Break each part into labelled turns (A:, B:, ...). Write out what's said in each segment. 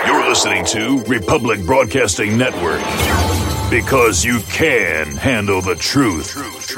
A: You're listening to Republic Broadcasting Network, because you can handle the truth.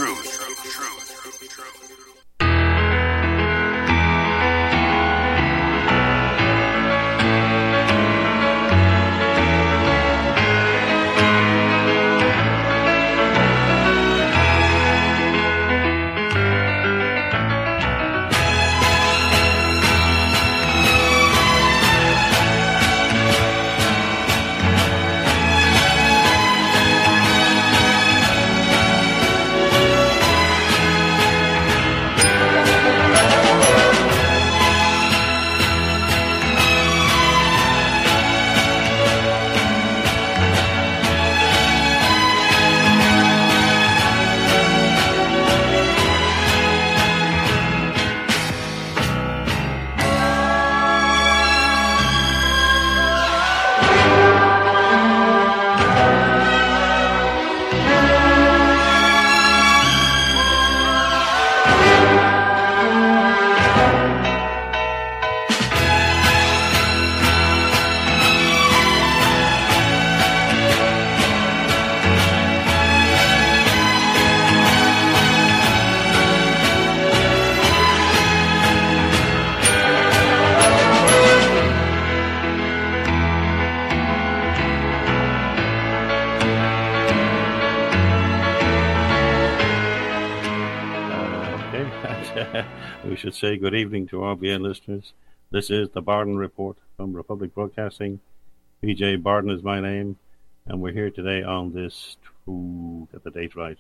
B: We should say good evening to RBN listeners. This is the Barden Report from Republic Broadcasting. PJ Barden is my name, and we're here today on this, to get the date right,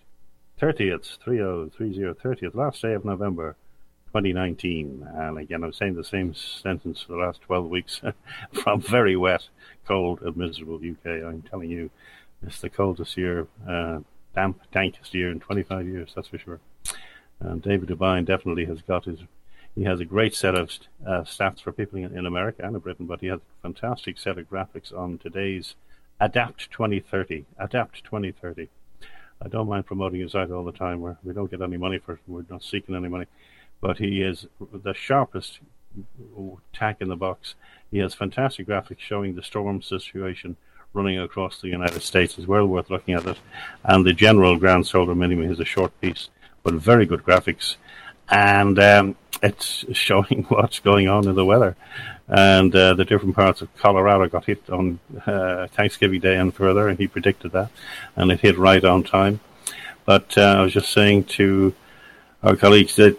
B: 30th, last day of November 2019. And again, I'm saying the same sentence for the last 12 weeks from very wet, cold and miserable UK. I'm telling you, it's the coldest year, damp, dankest year in 25 years, that's for sure. And David Devine definitely has he has a great set of stats for people in America and in Britain, but he has a fantastic set of graphics on today's Adapt 2030. Adapt 2030. I don't mind promoting his site all the time. We don't get any money for it. We're not seeking any money. But he is the sharpest tack in the box. He has fantastic graphics showing the storm situation running across the United States. It's well worth looking at it. And the general ground solar minimum is a short piece, but very good graphics, and it's showing what's going on in the weather, and the different parts of Colorado got hit on Thanksgiving Day and further, and he predicted that, and it hit right on time. But I was just saying to our colleagues that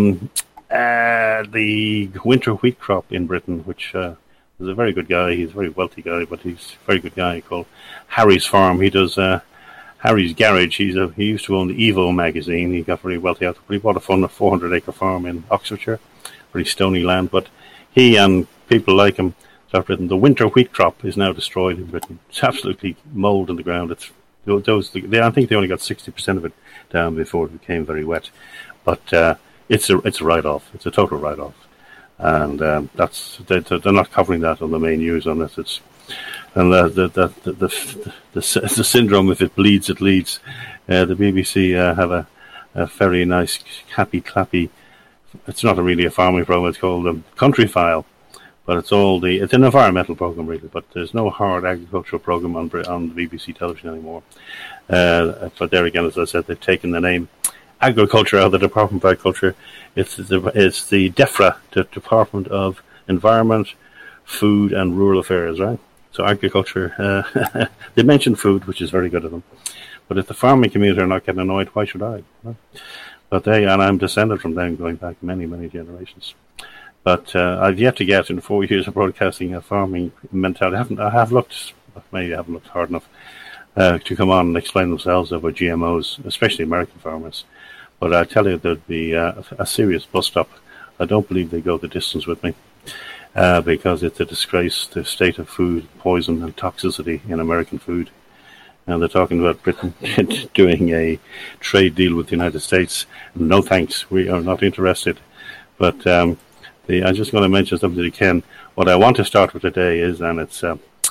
B: the winter wheat crop in Britain, which is a very good guy, he's a very wealthy guy, but he's a very good guy called Harry's Farm. He does Harry's Garage. He used to own the Evo magazine. He got very wealthy out of it. He bought a 400-acre farm in Oxfordshire, pretty stony land. But he and people like him have written the winter wheat crop is now destroyed in Britain. It's absolutely mould in the ground. I think they only got 60% of it down before it became very wet. But it's a write-off. It's a total write-off, and they're not covering that on the main news unless it's. And the syndrome, if it bleeds, it leads. The BBC have a very nice, happy, clappy. It's not really a farming program. It's called Country File, but it's an environmental program really. But there's no hard agricultural program on the BBC television anymore. But there again, as I said, they've taken the name agriculture out of the Department of Agriculture. It's the DEFRA, the Department of Environment, Food and Rural Affairs, right? So agriculture, they mentioned food, which is very good of them. But if the farming community are not getting annoyed, why should I? But and I'm descended from them going back many, many generations. But I've yet to get in 4 years of broadcasting a farming mentality. Maybe I haven't looked hard enough to come on and explain themselves over GMOs, especially American farmers. But I tell you, there'd be a serious bust-up. I don't believe they go the distance with me. Because it's a disgrace, the state of food, poison and toxicity in American food. And they're talking about Britain doing a trade deal with the United States. No thanks, we are not interested. But I'm just going to mention something again. What I want to start with today is, and it's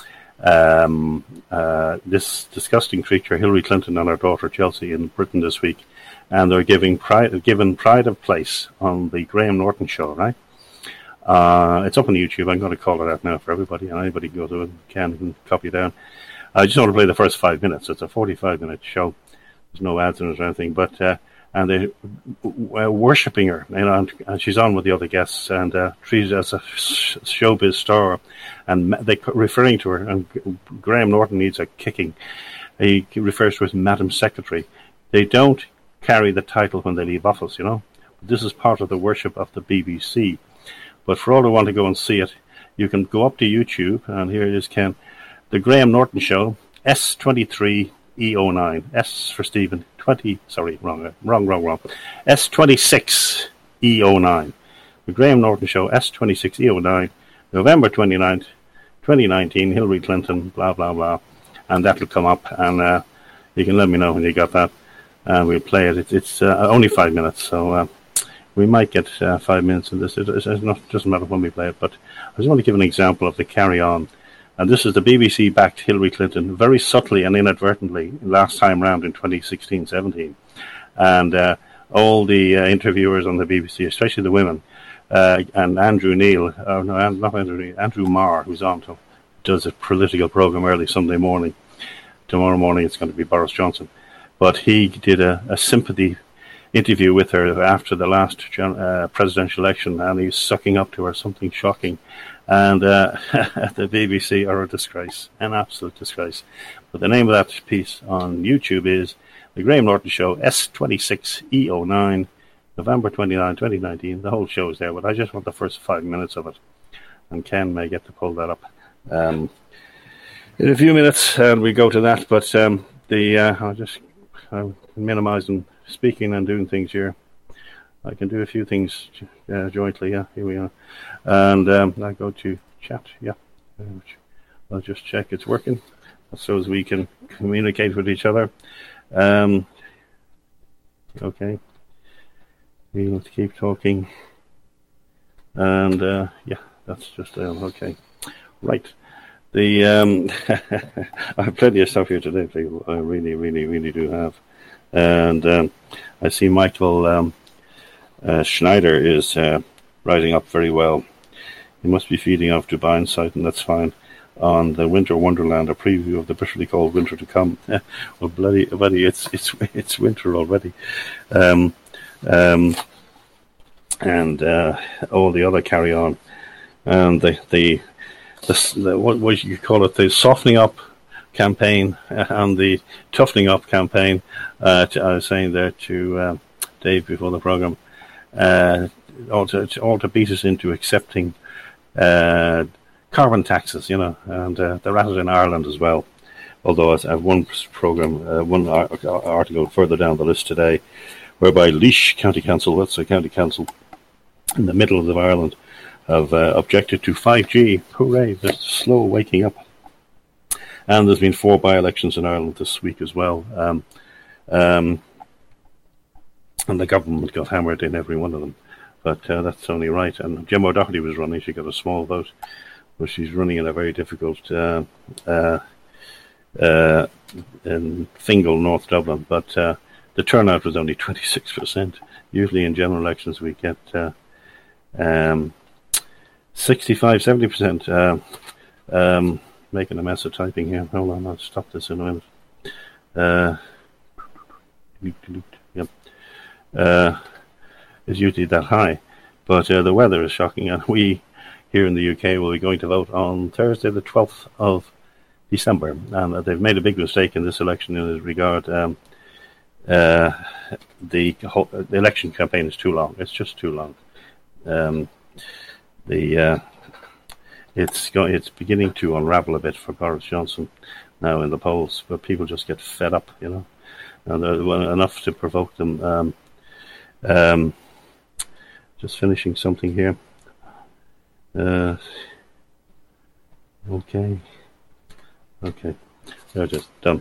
B: this disgusting creature, Hillary Clinton and her daughter Chelsea in Britain this week. And they're given pride of place on the Graham Norton show, right? It's up on YouTube. I'm going to call it out now for everybody, and anybody can go to it can copy it down. I just want to play the first 5 minutes. It's a 45-minute show. There's no ads in it or anything, but and they're worshipping her, and she's on with the other guests and treated as a showbiz star, and they referring to her. And Graham Norton needs a kicking. He refers to her as Madam Secretary. They don't carry the title when they leave office, This is part of the worship of the BBC. But for all who want to go and see it, you can go up to YouTube, and here it is, Ken. The Graham Norton Show, S23E09. S for Stephen, wrong. S26E09. The Graham Norton Show, S26E09, November 29th, 2019, Hillary Clinton, blah, blah, blah. And that will come up, and you can let me know when you got that, and we'll play it. It's only 5 minutes, so we might get 5 minutes in this. It doesn't matter when we play it, but I just want to give an example of the carry-on. And this is the BBC backed Hillary Clinton very subtly and inadvertently last time round in 2016-17. And all the interviewers on the BBC, especially the women, and Andrew Marr, who's on to does a political program early Sunday morning. Tomorrow morning it's going to be Boris Johnson. But he did a sympathy interview with her after the last presidential election, and he's sucking up to her, something shocking. And the BBC are a disgrace, an absolute disgrace. But the name of that piece on YouTube is The Graham Norton Show, S26E09, November 29, 2019. The whole show is there, but I just want the first 5 minutes of it. And Ken may get to pull that up in a few minutes, and we go to that. But I'm minimizing speaking and doing things here. I can do a few things jointly. Yeah, here we are. And I go to chat. Yeah, I'll just check it's working, so as we can communicate with each other. Okay, we'll keep talking. And yeah, that's just okay. Right. I have plenty of stuff here today, people. I really, really, really do have. And I see Michael Schneider is writing up very well. He must be feeding off Dubai Insight, and that's fine. On the Winter Wonderland, a preview of the bitterly cold winter to come. Well, bloody, it's winter already. And all the other carry on, and the what you call it, the softening up campaign and the toughening up campaign. I was saying there to Dave before the program, all to beat us into accepting carbon taxes, and they're at it in Ireland as well. Although I have one program, one article further down the list today, whereby Laois County Council, that's a county council in the middle of Ireland, have objected to 5G. Hooray, there's slow waking up. And there's been 4 by-elections in Ireland this week as well. And the government got hammered in every one of them. But that's only right. And Gemma O'Doherty was running. She got a small vote. But she's running in a very difficult in Fingal, North Dublin. But the turnout was only 26%. Usually in general elections we get 65-70%. Making a mess of typing here. Hold on, I'll stop this in a minute. Yep. Is usually that high, but the weather is shocking, and we here in the UK will be going to vote on Thursday, the 12th of December, and they've made a big mistake in this election in this regard. The election campaign is too long. It's just too long. It's beginning to unravel a bit for Boris Johnson now in the polls, but people just get fed up, and enough to provoke them. Just finishing something here. Okay, they're just done.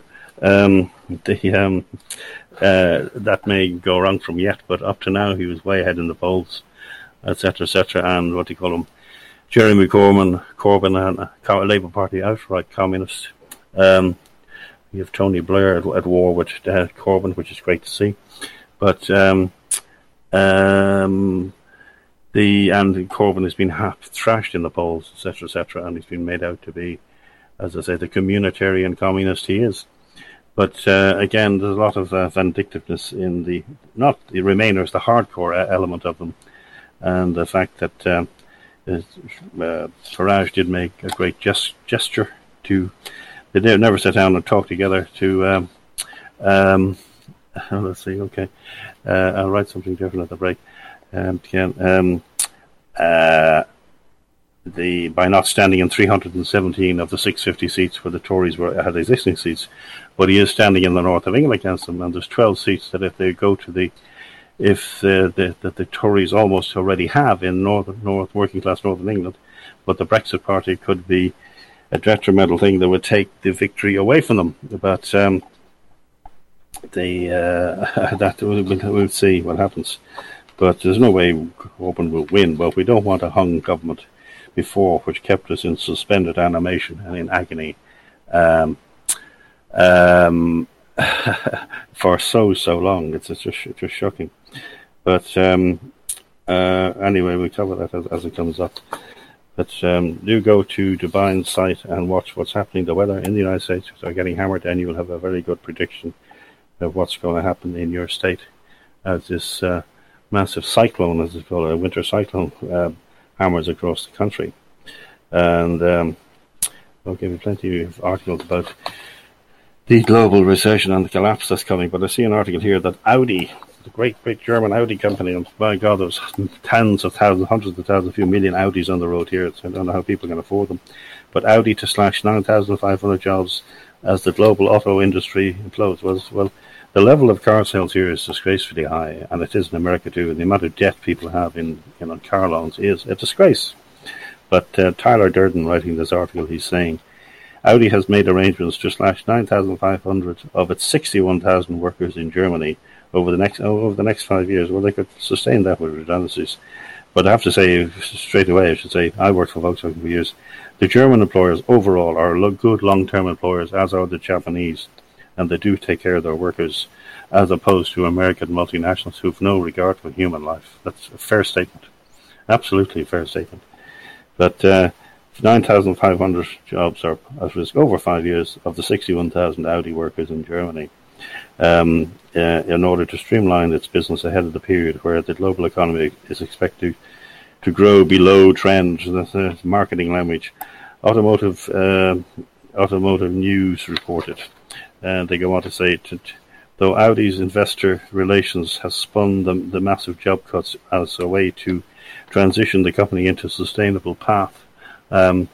B: That may go wrong from yet, but up to now he was way ahead in the polls, etc., and what do you call him? Jeremy Corbyn and Labour Party outright communist. We have Tony Blair at war with Corbyn, which is great to see. But the And Corbyn has been thrashed in the polls, etc., and he's been made out to be, as I say, the communitarian communist he is. But again, there's a lot of vindictiveness in not the Remainers, the hardcore element of them, and the fact that Farage did make a great gesture to. They never sat down and talked together to. Let's see. Okay, I'll write something different at the break. By not standing in 317 of the 650 seats where the Tories had existing seats, but he is standing in the north of England against them, and there's 12 seats that if they go to the Tories almost already have in north working class northern England, but the Brexit Party could be a detrimental thing that would take the victory away from them. But we'll see what happens. But there's no way Corbyn will win. But we don't want a hung government before, which kept us in suspended animation and in agony for so long. It's just shocking. But anyway, we'll cover that as it comes up. But do go to Dubai's site and watch what's happening. The weather in the United States are getting hammered, and you will have a very good prediction of what's going to happen in your state as this massive cyclone, as it's called, a winter cyclone, hammers across the country. And I'll give you plenty of articles about the global recession and the collapse that's coming. But I see an article here that Audi, the great German Audi company, and by God, there's tens of thousands, hundreds of thousands, a few million Audis on the road here. So I don't know how people can afford them. But Audi to slash 9,500 jobs as the global auto industry implodes. Well, the level of car sales here is disgracefully high, and it is in America too. And the amount of debt people have in car loans is a disgrace. But Tyler Durden, writing this article, he's saying Audi has made arrangements to slash 9,500 of its 61,000 workers in Germany over the next 5 years. Well, they could sustain that with redundancies. But I have to say, straight away, I worked for Volkswagen for years. The German employers overall are good long-term employers, as are the Japanese, and they do take care of their workers, as opposed to American multinationals who've no regard for human life. That's a fair statement. Absolutely a fair statement. But 9,500 jobs are at risk over 5 years of the 61,000 Audi workers in Germany, in order to streamline its business ahead of the period where the global economy is expected to grow below trend. That's a marketing language. Automotive News reported. And they go on to say, though Audi's investor relations has spun the massive job cuts as a way to transition the company into a sustainable path of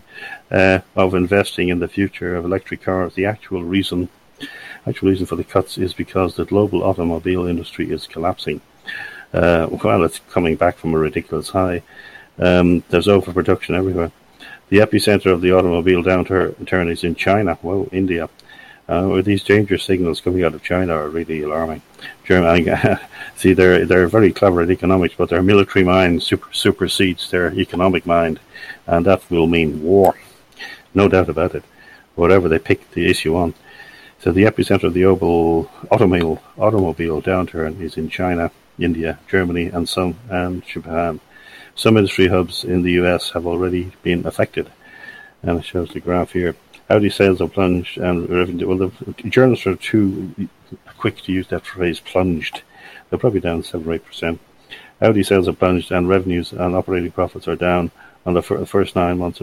B: investing in the future of electric cars, the actual reason for the cuts is because the global automobile industry is collapsing. Well, it's coming back from a ridiculous high. There's overproduction everywhere. The epicenter of the automobile downturn is in China, India. These danger signals coming out of China are really alarming. See, they're very clever at economics, but their military mind supersedes their economic mind, and that will mean war, no doubt about it, whatever they pick the issue on. So the epicenter of the automobile downturn is in China, India, Germany, and Japan. Some industry hubs in the US have already been affected, and it shows the graph here. Audi sales have plunged, and revenue. Well, the journalists are too quick to use that phrase, plunged. They're probably down 7 or 8%. Audi sales have plunged, and revenues and operating profits are down on the first 9 months of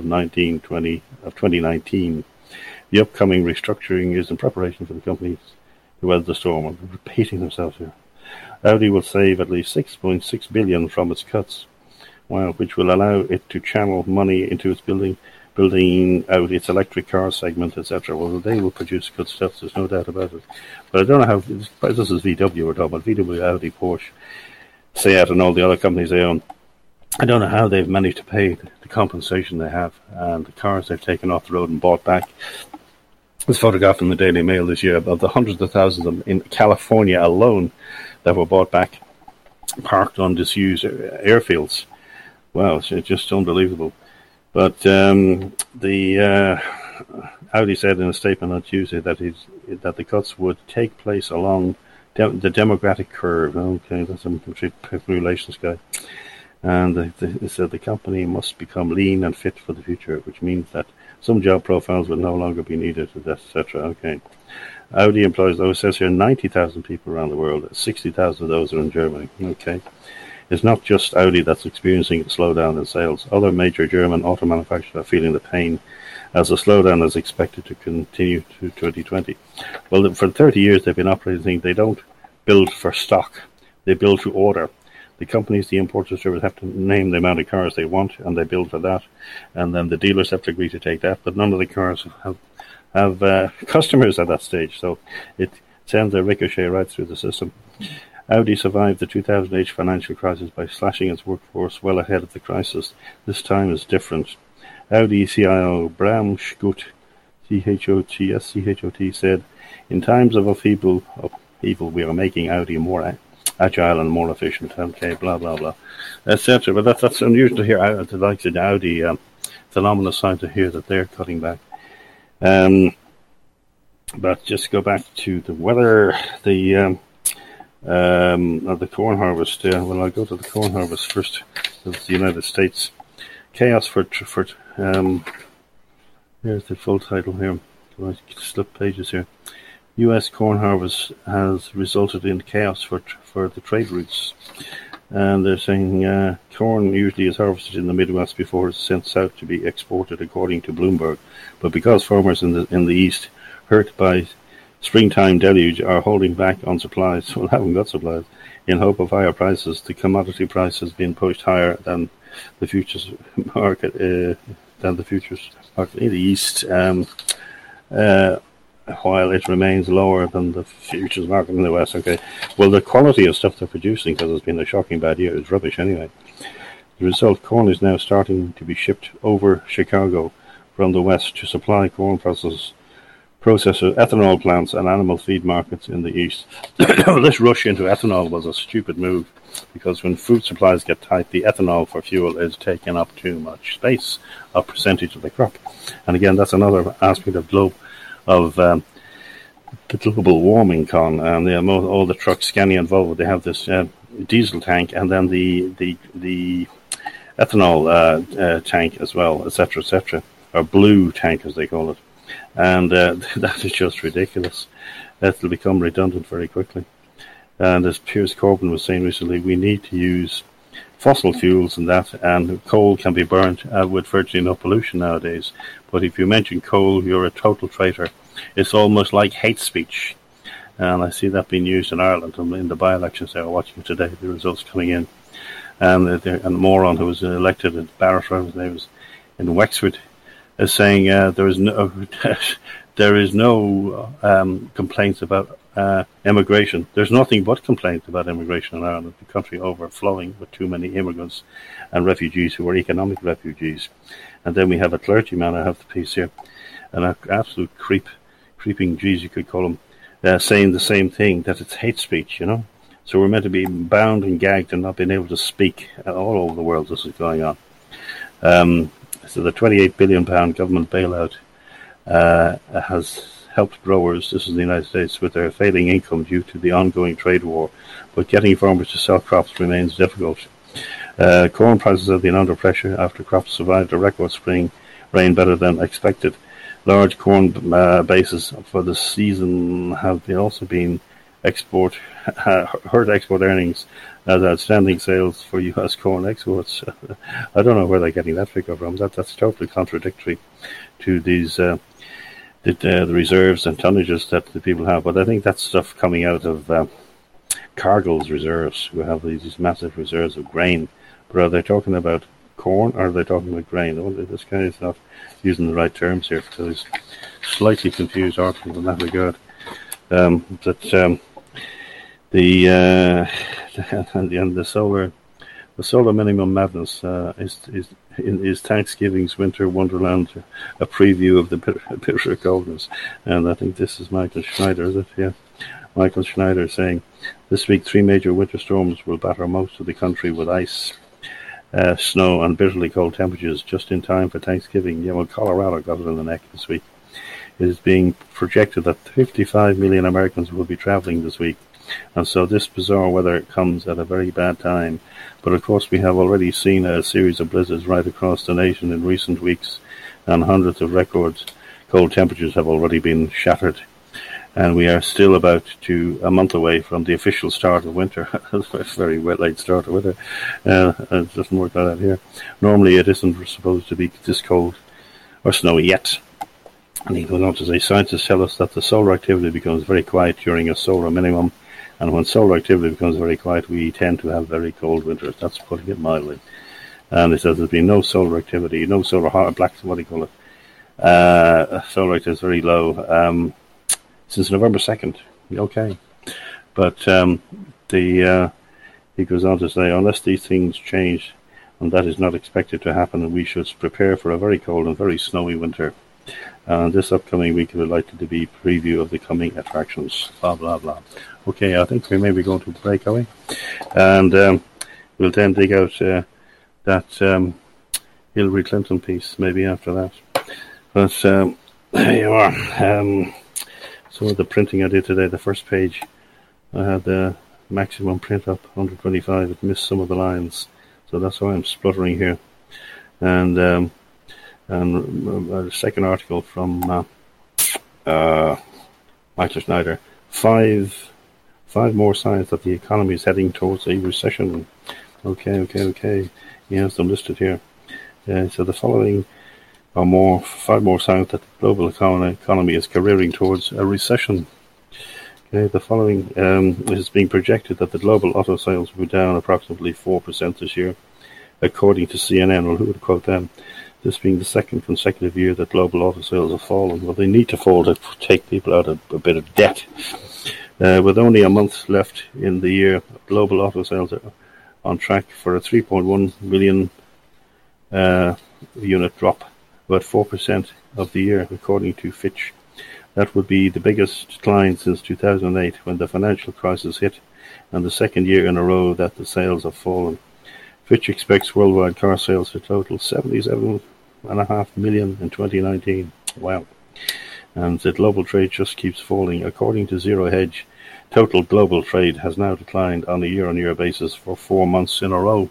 B: 2019. The upcoming restructuring is in preparation for the company to weather the storm. I'm repeating themselves here. Audi will save at least $6.6 billion from its cuts, which will allow it to channel money into its building out its electric car segment, etc. Well, they will produce good stuff, there's no doubt about it. But I don't know how, this is VW we're talking about, VW, Audi, Porsche, Seat and all the other companies they own. I don't know how they've managed to pay the compensation they have, and the cars they've taken off the road and bought back. This photograph in the Daily Mail this year of the hundreds of thousands of them in California alone that were bought back, parked on disused airfields. Wow, it's just unbelievable. But the Audi said in a statement on Tuesday that the cuts would take place along the demographic curve. Okay, that's a public relations guy. And they said the company must become lean and fit for the future, which means that some job profiles will no longer be needed, etc. Okay. Audi employs, though, it says here 90,000 people around the world. 60,000 of those are in Germany. Okay. It's not just Audi that's experiencing a slowdown in sales. Other major German auto manufacturers are feeling the pain as the slowdown is expected to continue to 2020. Well, for 30 years they've been operating. They don't build for stock. They build to order. The companies, the import distributors, have to name the amount of cars they want, and they build for that. And then the dealers have to agree to take that. But none of the cars have customers at that stage. So it sends a ricochet right through the system. Audi survived the 2008 financial crisis by slashing its workforce well ahead of the crisis. This time is different. Audi CIO Bram Schut, CHOT, said, "In times of upheaval, we are making Audi more agile and more efficient." Okay, blah, blah, blah, etc. But that's unusual to hear the likes of Audi. Phenomenal sign to hear that they're cutting back. But just go back to the weather, the corn harvest. Well, I'll go to the corn harvest first. It's the United States. Chaos for here's the full title here. I slip pages here. U.S. corn harvest has resulted in chaos for the trade routes. And they're saying corn usually is harvested in the Midwest before it's sent south to be exported, according to Bloomberg. But because farmers in the East, hurt by springtime deluge, are holding back on supplies, well, haven't got supplies, in hope of higher prices, the commodity price has been pushed higher than the futures market. In the East, while it remains lower than the futures market in the West. Okay, well, the quality of stuff they're producing, because it's been a shocking bad year, is rubbish anyway. The result, corn is now starting to be shipped over Chicago from the West to supply corn processors, ethanol plants, and animal feed markets in the East. This rush into ethanol was a stupid move, because when food supplies get tight, the ethanol for fuel is taking up too much space, a percentage of the crop. And again, that's another aspect of the global warming con, and all the trucks, Scania and Volvo, they have this diesel tank, and then the ethanol tank as well, etc., or blue tank as they call it. And that is just ridiculous. That will become redundant very quickly. And as Piers Corbyn was saying recently, we need to use fossil fuels and coal can be burnt with virtually no pollution nowadays. But if you mention coal, you're a total traitor. It's almost like hate speech. And I see that being used in Ireland in the by-elections they were watching today, the results coming in. And a moron who was elected at Barrett, his name was in Wexford, is saying there is no complaints about immigration. There's nothing but complaints about immigration in Ireland, the country overflowing with too many immigrants and refugees who are economic refugees. And then we have a clergyman, I have the piece here, an absolute creeping Jews, you could call him, saying the same thing, that it's hate speech, you know. So we're meant to be bound and gagged and not being able to speak. All over the world this is going on. So the £28 billion government bailout has helped growers, this is the United States, with their failing income due to the ongoing trade war, but getting farmers to sell crops remains difficult. Corn prices have been under pressure after crops survived a record spring rain better than expected. Large corn bases for the season have also been hurt export earnings as outstanding sales for U.S. corn exports. I don't know where they're getting that figure from. That's totally contradictory to these the reserves and tonnages that the people have. But I think that's stuff coming out of Cargill's reserves, who have these massive reserves of grain. But are they talking about corn or are they talking about grain? This guy is not using the right terms here, so he's slightly confused article in that regard. The solar minimum madness is Thanksgiving's winter wonderland, a preview of the bitter coldness. And I think this is Michael Schneider, is it? Yeah. Michael Schneider saying, this week 3 major winter storms will batter most of the country with ice, snow and bitterly cold temperatures just in time for Thanksgiving. Yeah, well, Colorado got it in the neck this week. It is being projected that 55 million Americans will be traveling this week, And so this bizarre weather comes at a very bad time. But of course we have already seen a series of blizzards right across the nation in recent weeks, and hundreds of records. Cold temperatures have already been shattered. And we are still about a month away from the official start of winter. It's a very late start of winter. It doesn't work like that here. Normally it isn't supposed to be this cold or snowy yet. And he goes on to say, scientists tell us that the solar activity becomes very quiet during a solar minimum. And when solar activity becomes very quiet, we tend to have very cold winters. That's putting it mildly. And it says there's been no solar activity, no solar black, what do you call it? Solar activity is very low. Since November 2nd, okay. But he goes on to say, unless these things change, and that is not expected to happen, we should prepare for a very cold and very snowy winter. And this upcoming week is likely to be a preview of the coming attractions, blah, blah, blah. Okay, I think we may be going to break away. And we'll then dig out that Hillary Clinton piece maybe after that. But there you are. Some of the printing I did today, the first page, I had the maximum print up, 125. It missed some of the lines, so that's why I'm spluttering here. And a second article from Michael Schneider. Five more signs that the economy is heading towards a recession. Okay. He has them listed here. So the following are five more signs that the global economy is careering towards a recession. Okay, the following is being projected that the global auto sales will be down approximately 4% this year, according to CNN. Well, who would quote them? This being the second consecutive year that global auto sales have fallen. Well, they need to fall to take people out of a bit of debt. With only a month left in the year, global auto sales are on track for a 3.1 million unit drop, about 4% of the year, according to Fitch. That would be the biggest decline since 2008, when the financial crisis hit, and the second year in a row that the sales have fallen. Fitch expects worldwide car sales to total 77.5 million in 2019. Wow. And the global trade just keeps falling. According to Zero Hedge, total global trade has now declined on a year-on-year basis for 4 months in a row.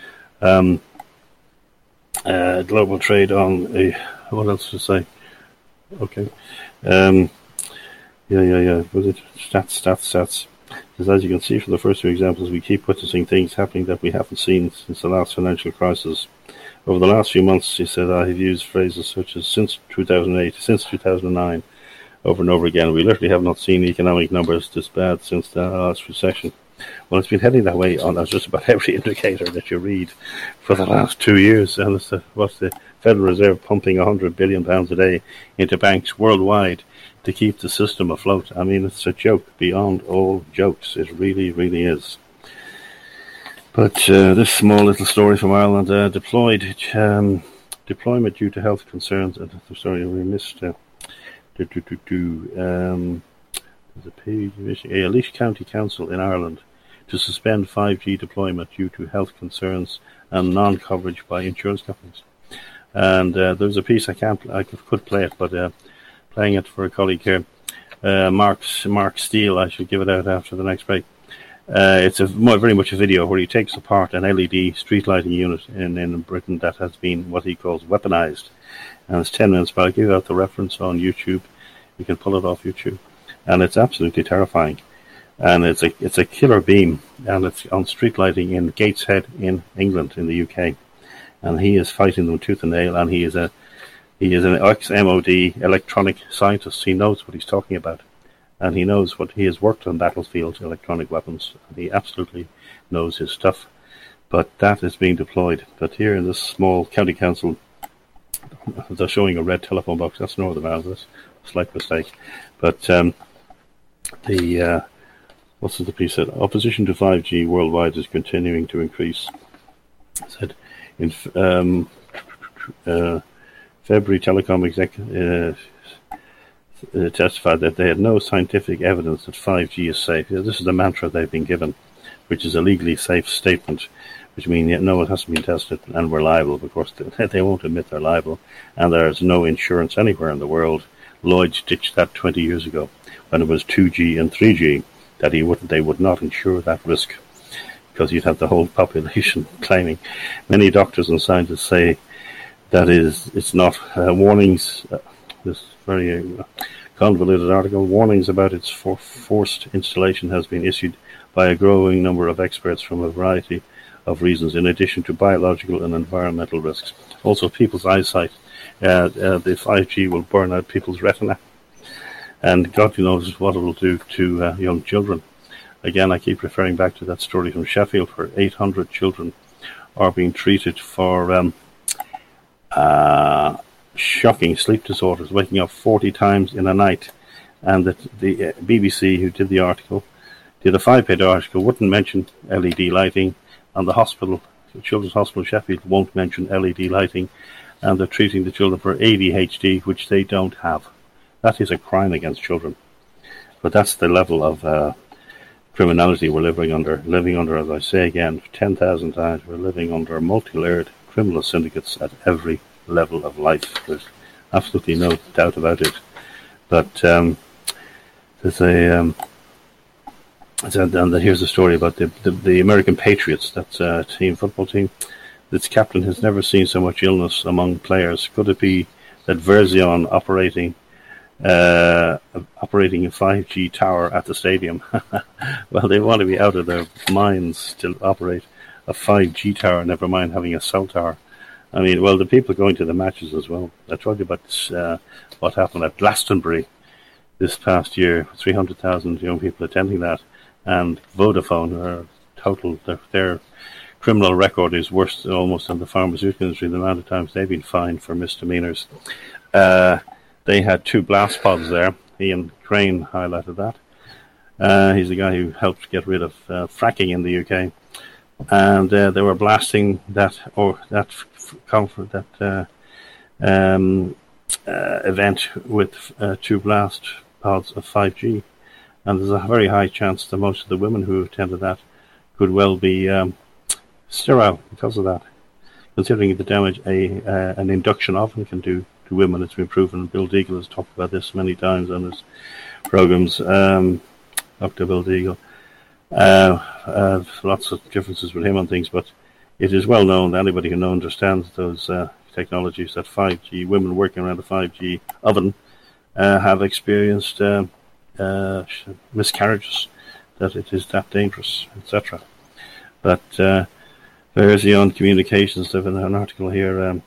B: Global trade on what else to say? Okay. Was it stats? Because as you can see from the first two examples, we keep witnessing things happening that we haven't seen since the last financial crisis. Over the last few months, he said, I have used phrases such as since 2008, since 2009, over and over again. We literally have not seen economic numbers this bad since the last recession. Well, it's been heading that way on just about every indicator that you read for the last 2 years. And what's the Federal Reserve pumping £100 billion a day into banks worldwide to keep the system afloat? I mean, it's a joke beyond all jokes. It really, really is. But this small little story from Ireland, deployment due to health concerns. Sorry, we missed. There's a page missing. A Laois County Council in Ireland to suspend 5G deployment due to health concerns and non-coverage by insurance companies. And there's a piece I could play it, but playing it for a colleague here, Mark Steele. I should give it out after the next break. It's very much a video where he takes apart an LED street lighting unit in Britain that has been what he calls weaponized. And it's 10 minutes, but I'll give out the reference on YouTube. You can pull it off YouTube. And it's absolutely terrifying. And it's a killer beam, and it's on street lighting in Gateshead in England, in the UK. And he is fighting them tooth and nail, and he is an ex-MOD electronic scientist. He knows what he's talking about. And he knows what he has worked on battlefield electronic weapons. And he absolutely knows his stuff. But that is being deployed. But here in this small county council, they're showing a red telephone box. That's Northern Ireland. That's a slight mistake. But what's the piece said? Opposition to 5G worldwide is continuing to increase. It said in February, telecom executive testified that they had no scientific evidence that 5G is safe. This is the mantra they've been given, which is a legally safe statement, which means no, it hasn't been tested and we're liable. Of course, they won't admit they're liable, and there's no insurance anywhere in the world. Lloyd's ditched that 20 years ago when it was 2G and 3G. that they would not insure that risk, because you'd have the whole population claiming. Many doctors and scientists say that it's not warnings. This very convoluted article, warnings about its forced installation has been issued by a growing number of experts from a variety of reasons, in addition to biological and environmental risks. Also, people's eyesight. The 5G will burn out people's retina, and God knows what it will do to young children. Again, I keep referring back to that story from Sheffield, where 800 children are being treated for shocking sleep disorders, waking up 40 times in a night. And the BBC, who did the article, did a 5-page article, wouldn't mention LED lighting, and the Children's Hospital Sheffield won't mention LED lighting, and they're treating the children for ADHD, which they don't have. That is a crime against children. But that's the level of criminality we're living under, as I say again, 10,000 times. We're living under multi-layered criminal syndicates at every level of life. There's absolutely no doubt about it. But there's and here's a story about the American Patriots. That's a football team. Its captain has never seen so much illness among players. Could it be that Verizon operating a 5G tower at the stadium? Well, they want to be out of their minds to operate a 5G tower, never mind having a cell tower. I mean, well, the people going to the matches as well. I told you about what happened at Glastonbury this past year. 300,000 young people attending that, and Vodafone, their criminal record is worse almost than the pharmaceutical industry. The amount of times they've been fined for misdemeanors. They had 2 blast pods there. Ian Crane highlighted that. He's the guy who helped get rid of fracking in the UK, and they were blasting event with 2 blast pods of 5G, and there's a very high chance that most of the women who attended that could well be sterile because of that. Considering the damage an induction oven can do to women, it's been proven. Bill Deagle has talked about this many times on his programs. Dr. Bill Deagle. Lots of differences with him on things, but it is well known that anybody who understands those technologies, that 5G, women working around a 5G oven have experienced miscarriages, that it is that dangerous, etc. But Verizon Communications, they've in an article here,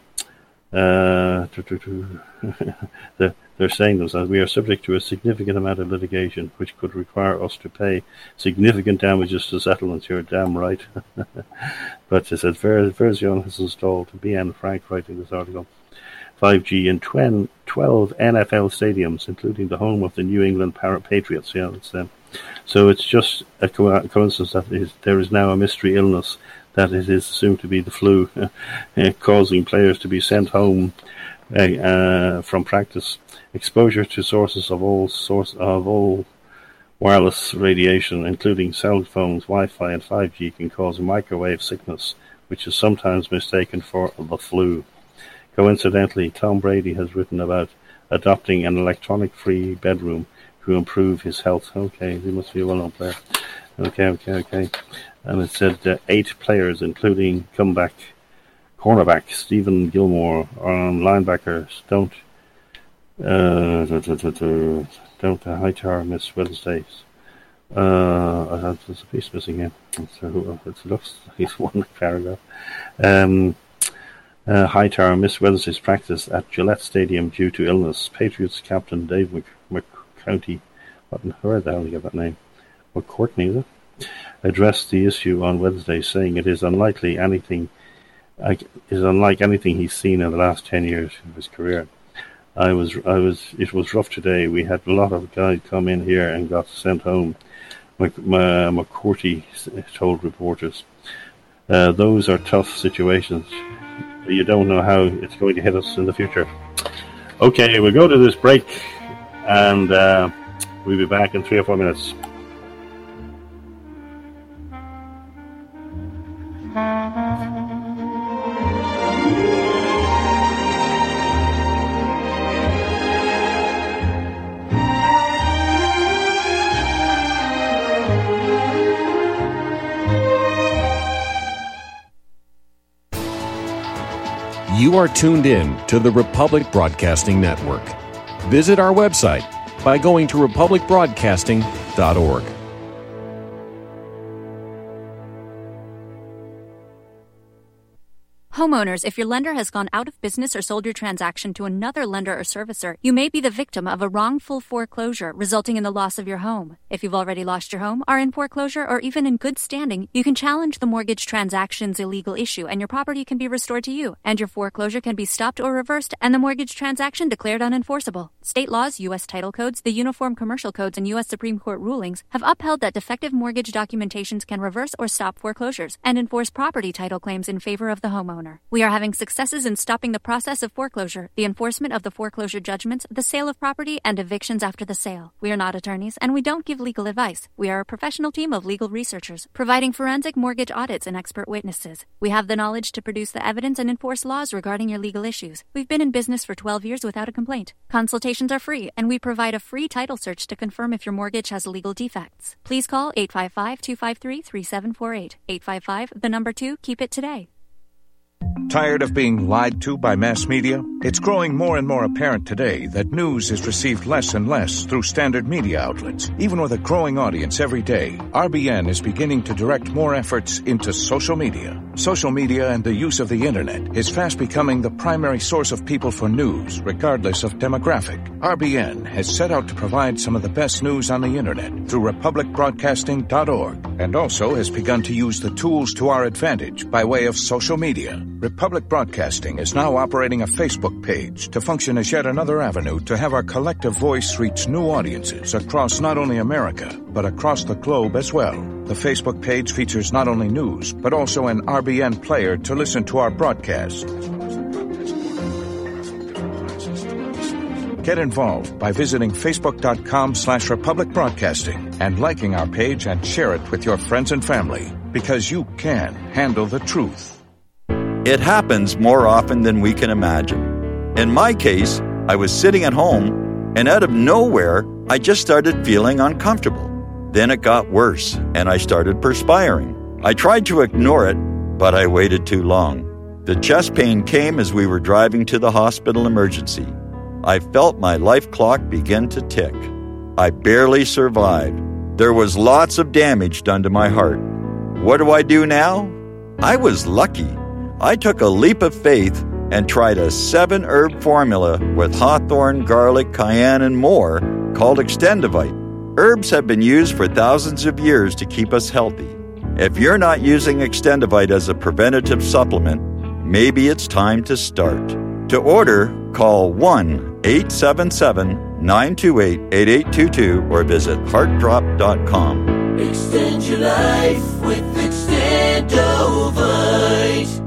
B: they're saying themselves, we are subject to a significant amount of litigation which could require us to pay significant damages to settlements. You're damn right. But it says Verizon has installed, BN Frank writing this article, 5G in 12 NFL stadiums, including the home of the New England Patriots. Yeah, so it's just a coincidence that there is now a mystery illness, that it is assumed to be the flu, causing players to be sent home from practice. Exposure to sources of all wireless radiation, including cell phones, Wi-Fi, and 5G, can cause microwave sickness, which is sometimes mistaken for the flu. Coincidentally, Tom Brady has written about adopting an electronic-free bedroom to improve his health. Okay, he must be a well-known player. Okay. And it said 8 players, including cornerback Stephen Gilmore, linebacker don't Hightower miss Wednesdays. There's a piece missing here. It looks he's one paragraph. Hightower missed Wednesday's practice at Gillette Stadium due to illness. Patriots captain Dave McCourty, where the hell did you get that name? McCourtney, is it? Addressed the issue on Wednesday, saying it is unlike anything he's seen in the last 10 years of his career. It was rough today. We had a lot of guys come in here and got sent home. McCourty told reporters, those are tough situations. You don't know how it's going to hit us in the future. Okay, we'll go to this break, and we'll be back in 3 or 4 minutes.
C: You are tuned in to the Republic Broadcasting Network. Visit our website by going to republicbroadcasting.org.
D: Homeowners, if your lender has gone out of business or sold your transaction to another lender or servicer, you may be the victim of a wrongful foreclosure, resulting in the loss of your home. If you've already lost your home, are in foreclosure, or even in good standing, you can challenge the mortgage transaction's illegal issue, and your property can be restored to you, and your foreclosure can be stopped or reversed, and the mortgage transaction declared unenforceable. State laws, U.S. title codes, the Uniform Commercial Codes, and U.S. Supreme Court rulings have upheld that defective mortgage documentations can reverse or stop foreclosures and enforce property title claims in favor of the homeowner. We are having successes in stopping the process of foreclosure, the enforcement of the foreclosure judgments, the sale of property, and evictions after the sale. We are not attorneys, and we don't give legal advice. We are a professional team of legal researchers, providing forensic mortgage audits and expert witnesses. We have the knowledge to produce the evidence and enforce laws regarding your legal issues. We've been in business for 12 years without a complaint. Consultations are free, and we provide a free title search to confirm if your mortgage has legal defects. Please call 855-253-3748. 855, keep it today.
E: Tired of being lied to by mass media? It's growing more and more apparent today that news is received less and less through standard media outlets. Even with a growing audience every day, RBN is beginning to direct more efforts into social media. Social media and the use of the internet is fast becoming the primary source of people for news, regardless of demographic. RBN has set out to provide some of the best news on the internet through republicbroadcasting.org, and also has begun to use the tools to our advantage by way of social media. Republic Broadcasting is now operating a Facebook page to function as yet another avenue to have our collective voice reach new audiences across not only America, but across the globe as well. The Facebook page features not only news, but also an RBN player to listen to our broadcast. Get involved by visiting facebook.com/Republic Broadcasting and liking our page and share it with your friends and family, because you can handle the truth.
F: It happens more often than we can imagine. In my case, I was sitting at home, and out of nowhere, I just started feeling uncomfortable. Then it got worse, and I started perspiring. I tried to ignore it, but I waited too long. The chest pain came as we were driving to the hospital emergency. I felt my life clock begin to tick. I barely survived. There was lots of damage done to my heart. What do I do now? I was lucky. I took a leap of faith and tried a 7-herb formula with hawthorn, garlic, cayenne, and more called Extendivite. Herbs have been used for thousands of years to keep us healthy. If you're not using Extendivite as a preventative supplement, maybe it's time to start. To order, call 1-877-928-8822 or visit heartdrop.com.
G: Extend your life with Extendivite.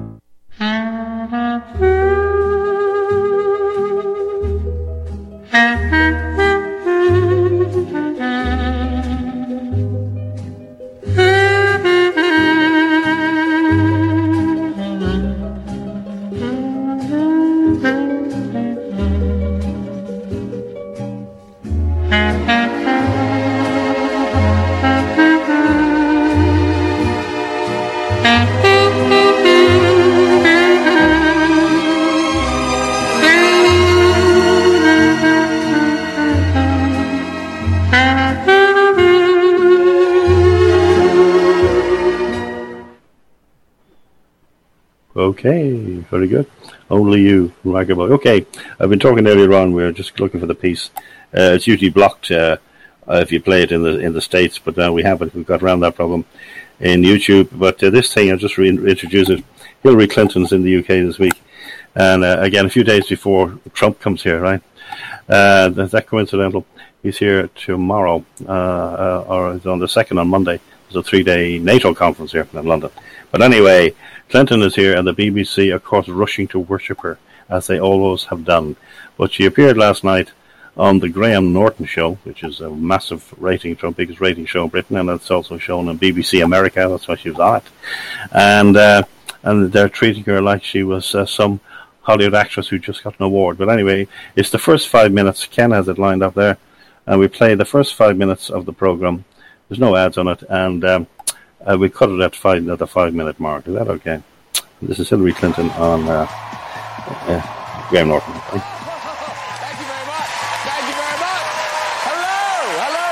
B: Okay, very good. Only You, Raggaboy. Okay, I've been talking earlier on. We're just looking for the piece. It's usually blocked if you play it in the States, but now we haven't. We've got around that problem in YouTube. But this thing, I'll just reintroduce it. Hillary Clinton's in the UK this week, and again, a few days before Trump comes here, right? Is that coincidental? He's here tomorrow, or it's on the 2nd on Monday. There's a 3-day NATO conference here in London. But anyway, Clinton is here, and the BBC, of course, rushing to worship her, as they always have done. But she appeared last night on the Graham Norton show, which is a massive rating show, biggest rating show in Britain, and it's also shown on BBC America. That's why she was on it. And they're treating her like she was some Hollywood actress who just got an award. But anyway, it's the first 5 minutes. Ken has it lined up there, and we play the first 5 minutes of the program. There's no ads on it, and we cut it at the 5-minute mark. Is that okay? This is Hillary Clinton on Graham Norton.
H: Thank you very much. Thank you very much. Hello.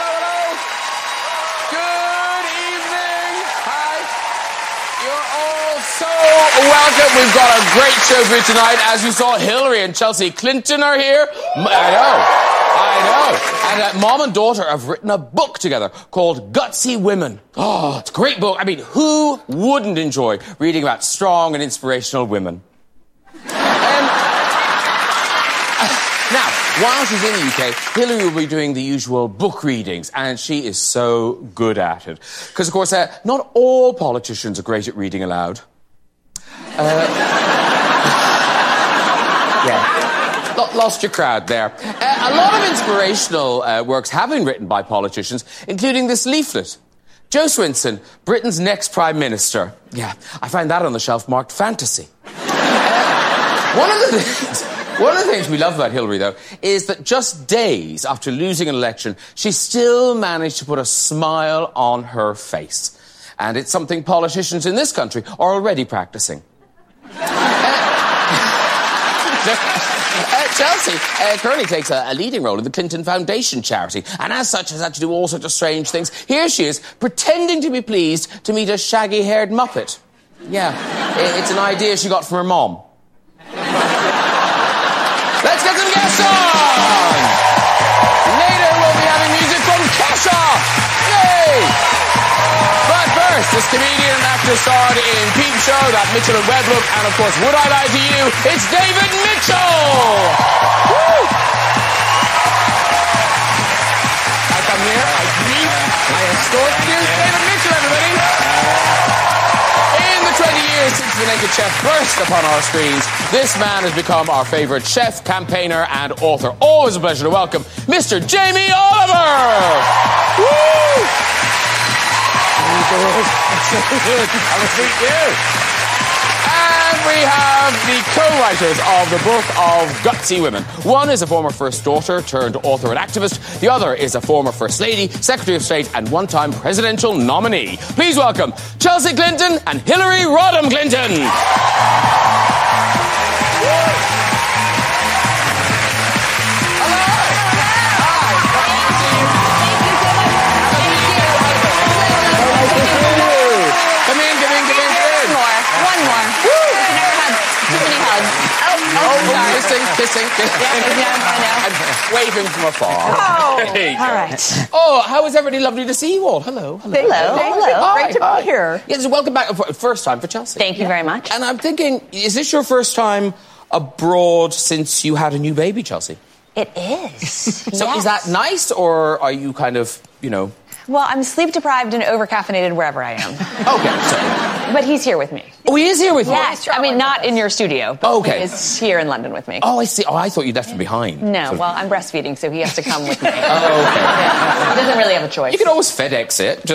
H: Good evening. Hi. You're all so welcome. We've got a great show for you tonight. As you saw, Hillary and Chelsea Clinton are here. I know. And mom and daughter have written a book together called Gutsy Women. Oh, it's a great book. I mean, who wouldn't enjoy reading about strong and inspirational women? Now, while she's in the UK, Hillary will be doing the usual book readings, and she is so good at it. Because, of course, not all politicians are great at reading aloud. Lost your crowd there. A lot of inspirational works have been written by politicians, including this leaflet. Jo Swinson, Britain's next Prime Minister. Yeah, I find that on the shelf marked fantasy. One of the things we love about Hillary, though, is that just days after losing an election, she still managed to put a smile on her face. And it's something politicians in this country are already practicing. Chelsea currently takes a leading role in the Clinton Foundation charity, and as such has had to do all sorts of strange things. Here she is, pretending to be pleased to meet a shaggy-haired Muppet. Yeah, it's an idea she got from her mom. Let's get some guests on! Later we'll be having music from Kesha! Yay! But first, this comedian and actor starred in Peep Show, That Mitchell and Webb Look, and of course, Would I Lie to You? It's David Mitchell! Woo! I come here, I greet, I escort. Here's David Mitchell, everybody! In the 20 years since The Naked Chef burst upon our screens, this man has become our favourite chef, campaigner, and author. Always a pleasure to welcome Mr. Jamie Oliver! Woo! Have a seat, you. And we have the co-writers of the book of Gutsy Women. One is a former First Daughter turned author and activist. The other is a former First Lady, Secretary of State, and one-time presidential nominee. Please welcome Chelsea Clinton and Hillary Rodham Clinton. Kissing.
I: Yeah, I know.
H: And waving from afar.
I: Oh, all right.
H: Oh, how is everybody? Lovely to see you all. Hello.
I: Hello. Great to be here.
H: Yes, welcome back. First time for Chelsea.
I: Thank you very much.
H: And I'm thinking, is this your first time abroad since you had a new baby, Chelsea?
I: It is.
H: So
I: yes.
H: Is that nice, or are you kind of,
I: Well, I'm sleep-deprived and over-caffeinated wherever I am.
H: Okay, sorry.
I: But he's here with me.
H: Oh, he is here with you?
I: Yes. I mean, not in your studio, but he is here in London with me.
H: Oh, I see. Oh, I thought you left him behind.
I: No, well, I'm breastfeeding, so he has to come with me.
H: Oh, okay.
I: He doesn't really have a choice.
H: You can always FedEx it.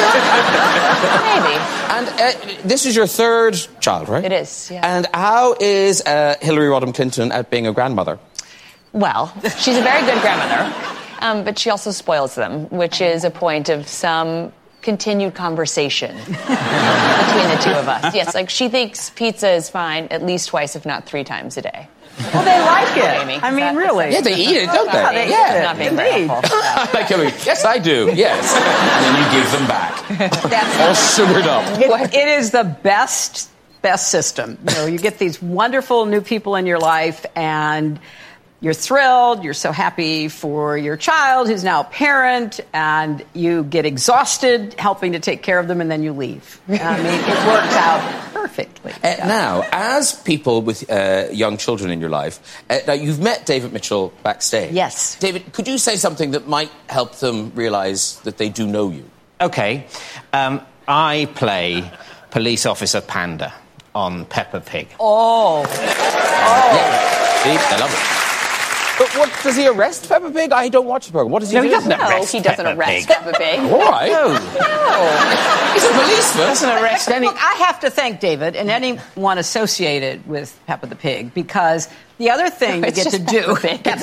I: Maybe.
H: And this is your third child, right?
I: It is, yeah.
H: And how is Hillary Rodham Clinton at being a grandmother?
I: Well, she's a very good grandmother, but she also spoils them, which is a point of some continued conversation between the two of us. Yes, like she thinks pizza is fine at least twice, if not 3 times a day.
J: Well, they like it.
I: Amy.
J: I mean, really.
H: Yeah, they eat it, don't they?
J: they
I: Yeah,
J: eat it.
I: not being very helpful.
H: Like, yes, I do. Yes. And then you give them back.
J: That's
H: all sugared up.
J: It is the best system. You get these wonderful new people in your life, and you're thrilled, you're so happy for your child who's now a parent, and you get exhausted helping to take care of them, and then you leave. I mean, it works out perfectly.
H: Now, as people with young children in your life, now you've met David Mitchell backstage.
J: Yes.
H: David, could you say something that might help them realise that they do know you?
K: Okay. I play Police Officer Panda on Peppa Pig.
J: Oh.
H: Yeah. See, I love it. But what, does he arrest Peppa Pig? I don't watch the program. What does he do?
K: He doesn't arrest
I: he doesn't
K: Peppa
I: arrest
K: Pig.
I: Peppa Pig.
H: All right.
K: No.
H: He's a policeman.
K: Doesn't arrest any...
J: Look, I have to thank David and anyone associated with Peppa the Pig, because the other thing you get to do...
I: Peppa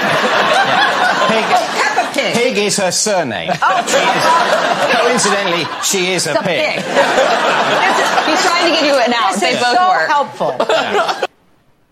I: Pig.
K: Pig is her surname. Coincidentally, she is a pig.
I: He's trying to get you an out.
J: This
I: They
J: is
I: both
J: so
I: work.
J: helpful.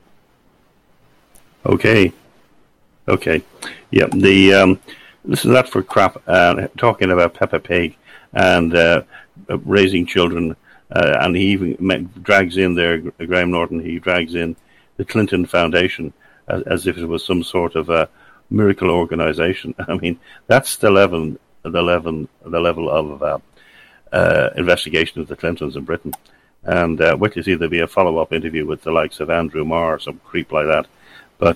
B: Okay. Yeah. Listen to that for crap. Talking about Peppa Pig and raising children, and he even drags in there, Graham Norton. He drags in the Clinton Foundation as if it was some sort of a miracle organization. I mean, that's the level of investigation of the Clintons in Britain. And wait till you see there'll be a follow-up interview with the likes of Andrew Marr or some creep like that. But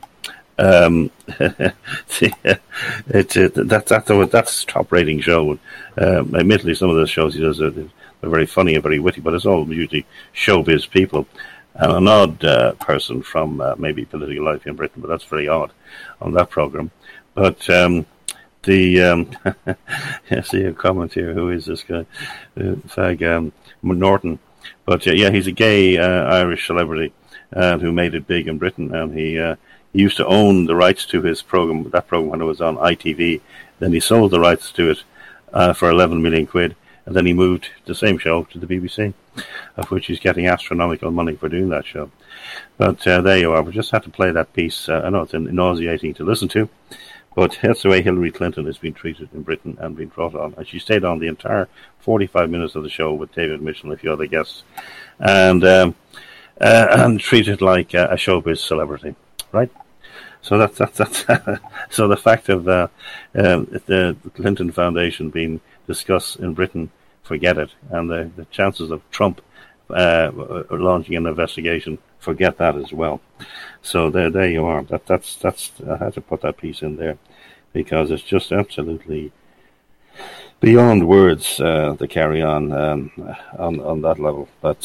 B: that's top-rating show. Admittedly, some of the shows he does are very funny and very witty, but it's all usually showbiz people. And an odd person from maybe political life in Britain, but that's very odd on that program. But I see a comment here. Who is this guy? Norton. But yeah, he's a gay Irish celebrity who made it big in Britain, and he used to own the rights to his program, that program when it was on ITV. Then he sold the rights to it for 11 million quid, and then he moved the same show to the BBC, of which he's getting astronomical money for doing that show. But there you are. We just had to play that piece. I know it's nauseating to listen to, but that's the way Hillary Clinton has been treated in Britain and been brought on. And she stayed on the entire 45 minutes of the show with David Mitchell and a few other guests, and treated like a showbiz celebrity, right? So that's so the fact of the Clinton Foundation being discussed in Britain, forget it. And the chances of Trump launching an investigation, forget that as well. So there you are. That's I had to put that piece in there because it's just absolutely beyond words the carry on that level. But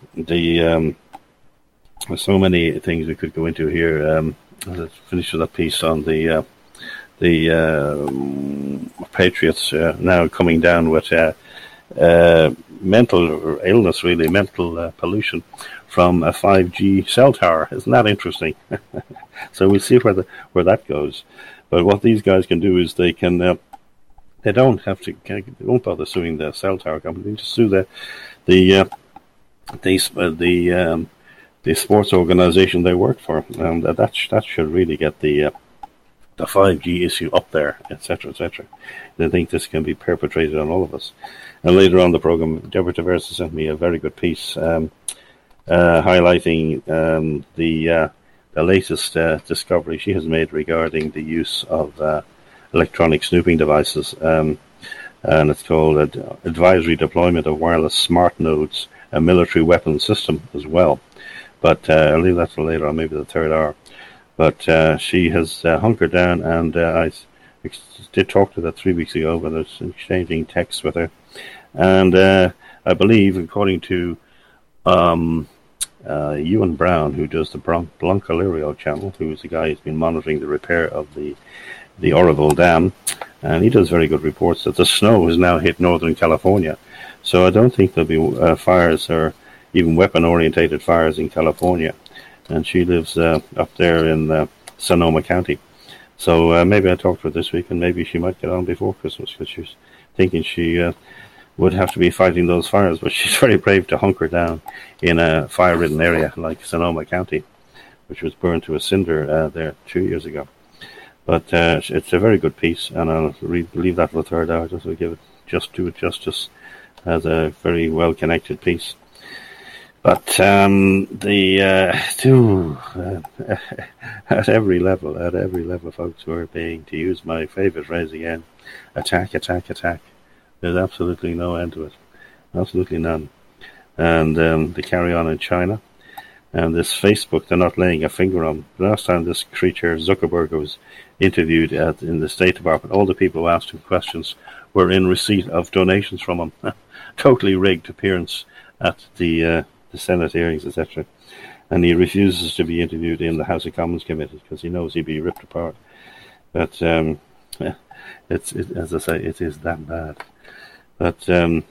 B: there's so many things we could go into here. Let's finish with that piece on the Patriots now coming down with mental illness, really mental pollution from a 5G cell tower. Isn't that interesting? So we'll see where that goes. But what these guys can do is they can they won't bother suing the cell tower company. They just sue the sports organization they work for, and that should really get the 5G issue up there, etc., etc. They think this can be perpetrated on all of us. And later on the program, Deborah Tavares sent me a very good piece highlighting the latest discovery she has made regarding the use of electronic snooping devices, and it's called Advisory Deployment of Wireless Smart Nodes, a Military Weapons System as well. But I'll leave that for later on, maybe the third hour. But she has hunkered down, and I did talk to her 3 weeks ago, but I was exchanging texts with her. And I believe, according to Ewan Brown, who does the Blancalirio channel, who is the guy who's been monitoring the repair of the Oroville Dam, and he does very good reports that the snow has now hit Northern California. So I don't think there'll be fires or even weapon-orientated fires in California. And she lives up there in Sonoma County. So maybe I talked to her this week, and maybe she might get on before Christmas, because she was thinking she would have to be fighting those fires, but she's very brave to hunker down in a fire-ridden area like Sonoma County, which was burned to a cinder there 2 years ago. But it's a very good piece, and I'll leave that for the third hour just to do it justice as a very well-connected piece. But at every level, folks, we're being, to use my favourite phrase again, attack. There's absolutely no end to it, absolutely none. And they carry on in China, and this Facebook they're not laying a finger on. The last time this creature Zuckerberg was interviewed in the State Department, all the people who asked him questions were in receipt of donations from him. Totally rigged appearance at the Senate hearings, etc. And he refuses to be interviewed in the House of Commons committee because he knows he'd be ripped apart. But it's as I say, it is that bad. But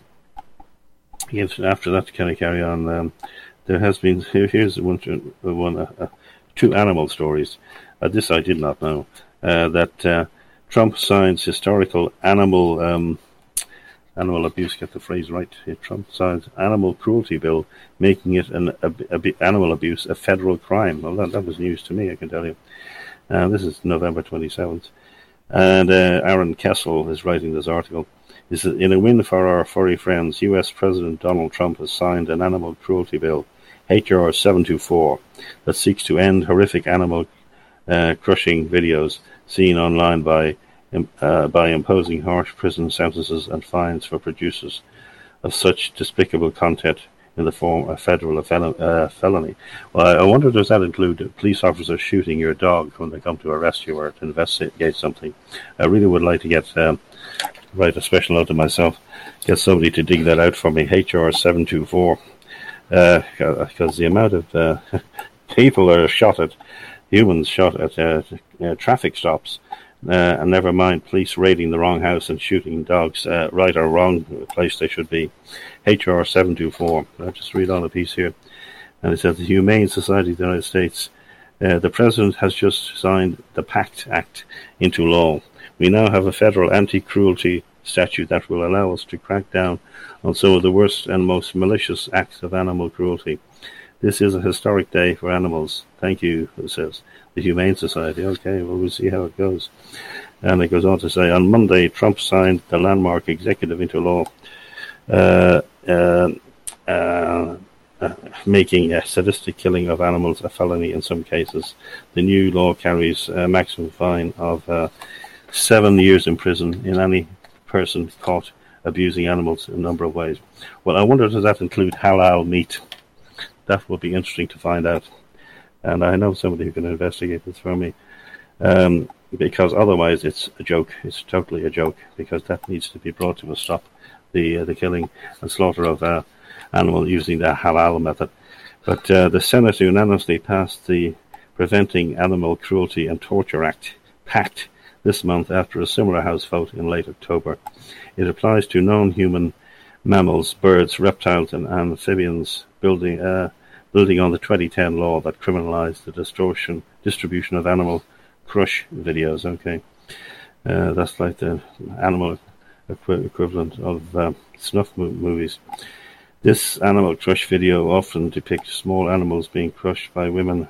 B: after that, to kind of carry on, there has been here's two animal stories. This I did not know that Trump signs historical animal animal abuse, get the phrase right. Trump signs animal cruelty bill, making it animal abuse a federal crime. Well, that was news to me, I can tell you. This is November 27th. And Aaron Kessel is writing this article. He says, in a win for our furry friends, U.S. President Donald Trump has signed an animal cruelty bill, H.R. 724, that seeks to end horrific animal crushing videos seen online by imposing harsh prison sentences and fines for producers of such despicable content in the form of federal felony. Well, I wonder, does that include police officers shooting your dog when they come to arrest you or to investigate something? I really would like to write a special note to myself, get somebody to dig that out for me, HR 724, because the amount of people are humans shot at traffic stops, and never mind police raiding the wrong house and shooting dogs, right or wrong place they should be. HR 724. I'll just read on a piece here. And it says, the Humane Society of the United States, the President has just signed the PACT Act into law. We now have a federal anti-cruelty statute that will allow us to crack down on some of the worst and most malicious acts of animal cruelty. This is a historic day for animals. Thank you, it says. The Humane Society. Okay, well, we'll see how it goes. And it goes on to say, on Monday, Trump signed the landmark executive into law, making a sadistic killing of animals a felony in some cases. The new law carries a maximum fine of 7 years in prison in any person caught abusing animals in a number of ways. Well, I wonder, does that include halal meat? That would be interesting to find out. And I know somebody who can investigate this for me. Because otherwise it's a joke. It's totally a joke, because that needs to be brought to a stop, the killing and slaughter of animals using the halal method. But the Senate unanimously passed the Preventing Animal Cruelty and Torture Act, PACT, this month after a similar House vote in late October. It applies to non-human mammals, birds, reptiles and amphibians, building on the 2010 law that criminalized the distribution of animal crush videos. Okay, that's like the animal equivalent of snuff movies. This animal crush video often depicts small animals being crushed by women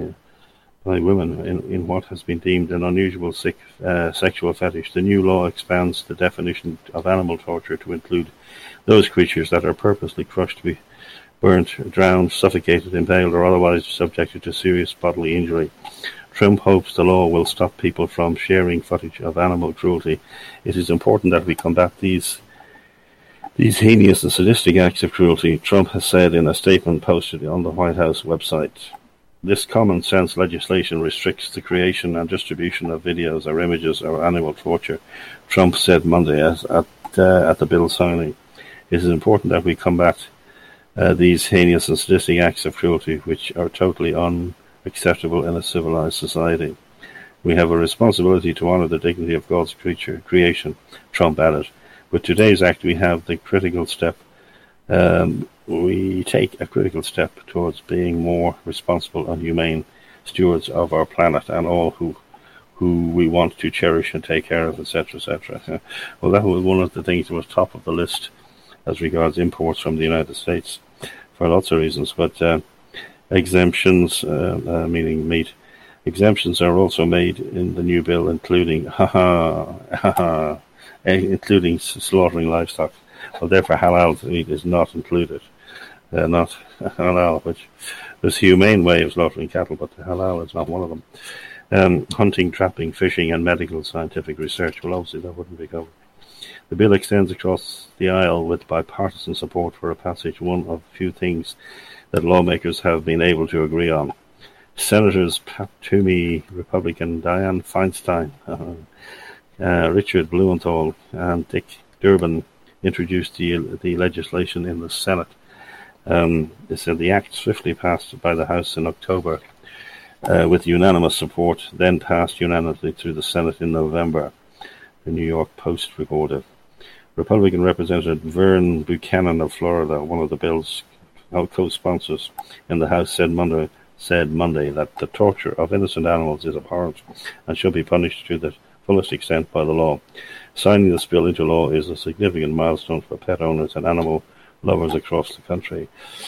B: in what has been deemed an unusual sexual fetish. The new law expands the definition of animal torture to include those creatures that are purposely crushed to be burnt, drowned, suffocated, impaled, or otherwise subjected to serious bodily injury. Trump hopes the law will stop people from sharing footage of animal cruelty. It is important that we combat these heinous and sadistic acts of cruelty, Trump has said in a statement posted on the White House website. This common-sense legislation restricts the creation and distribution of videos or images of animal torture, Trump said Monday at the bill signing. It is important that we combat these heinous and sadistic acts of cruelty, which are totally unacceptable in a civilized society. We have a responsibility to honor the dignity of God's creation, Trump added. With today's act, we have the critical step. We take a critical step towards being more responsible and humane stewards of our planet and all who we want to cherish and take care of, etc., etc. Well, that was one of the things that was top of the list as regards imports from the United States for lots of reasons. But exemptions, meaning meat, exemptions are also made in the new bill, including including slaughtering livestock. Well, therefore, halal meat is not included. Not halal, which there's a humane way of slaughtering cattle, but halal is not one of them. Hunting, trapping, fishing, and medical scientific research. Well, obviously, that wouldn't be covered. The bill extends across the aisle with bipartisan support for a passage, one of few things that lawmakers have been able to agree on. Senators Pat Toomey, Republican, Dianne Feinstein, Richard Blumenthal, and Dick Durbin introduced the legislation in the Senate. They said the act swiftly passed by the House in October with unanimous support, then passed unanimously through the Senate in November, the New York Post reported. Republican Representative Vern Buchanan of Florida, one of the bill's co-sponsors in the House, said Monday that the torture of innocent animals is abhorrent and should be punished through the fullest extent by the law. Signing this bill into law is a significant milestone for pet owners and animal lovers across the country.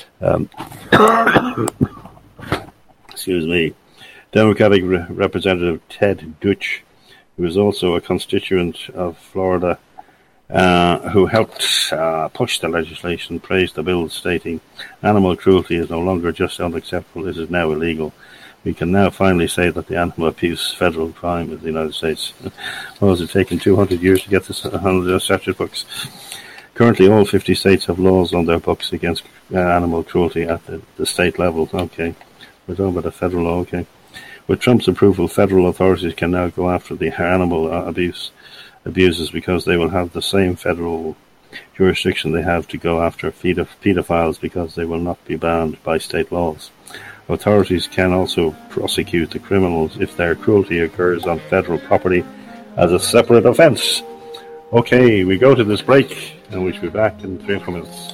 B: Excuse me. Democratic Representative Ted Deutsch, who is also a constituent of Florida, who helped push the legislation, praised the bill, stating, "Animal cruelty is no longer just unacceptable, it is now illegal. We can now finally say that the animal abuse federal crime in the United States." Well, has it taken 200 years to get this on the statute books? Currently, all 50 states have laws on their books against animal cruelty at the state level. Okay. We're talking about a federal law, okay. With Trump's approval, federal authorities can now go after the animal abusers because they will have the same federal jurisdiction they have to go after pedophiles because they will not be banned by state laws. Authorities can also prosecute the criminals if their cruelty occurs on federal property as a separate offense. Okay, we go to this break, and we should be back in 3 or 4 minutes.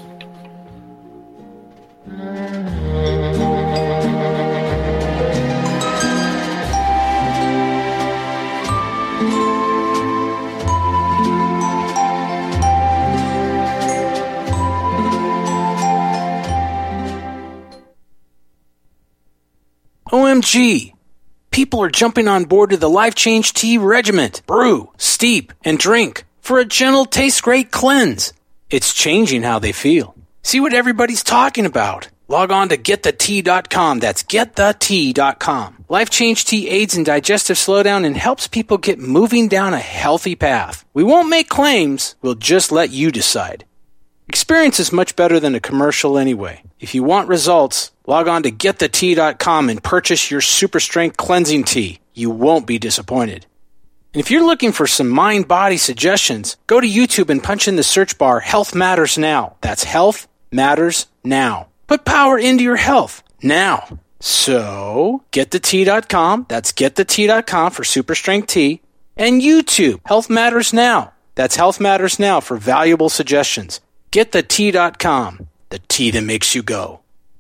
L: OMG! People are jumping on board to the Life Change Tea Regiment. Brew, steep, and drink for a gentle, taste great cleanse. It's changing how they feel. See what everybody's talking about. Log on to getthetea.com. That's getthetea.com. Life Change Tea aids in digestive slowdown and helps people get moving down a healthy path. We won't make claims. We'll just let you decide. Experience is much better than a commercial anyway. If you want results, log on to getthetea.com and purchase your super strength cleansing tea. You won't be disappointed. And if you're looking for some mind-body suggestions, go to YouTube and punch in the search bar Health Matters Now. That's Health Matters Now. Put power into your health now. So, getthetea.com. That's getthetea.com for super strength tea. And YouTube, Health Matters Now. That's Health Matters Now for valuable suggestions. Getthetea.com, the tea that makes you go.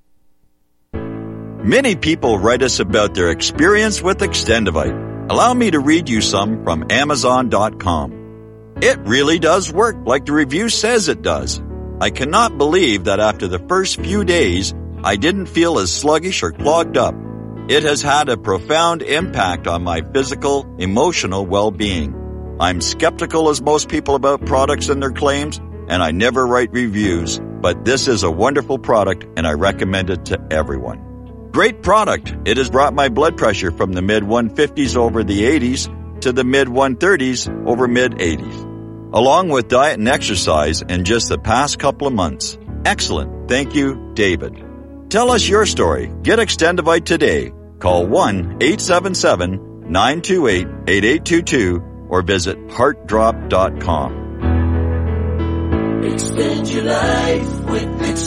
F: Many people write us about their experience with Extendivite. Allow me to read you some from Amazon.com. It really does work like the review says it does. I cannot believe that after the first few days, I didn't feel as sluggish or clogged up. It has had a profound impact on my physical, emotional well-being. I'm skeptical as most people about products and their claims, and I never write reviews, but this is a wonderful product and I recommend it to everyone. Great product. It has brought my blood pressure from the mid-150s over the 80s to the mid-130s over mid-80s, along with diet and exercise in just the past couple of months. Excellent. Thank you, David. Tell us your story. Get Extendivite today. Call 1-877-928-8822 or visit heartdrop.com.
G: Extend your life with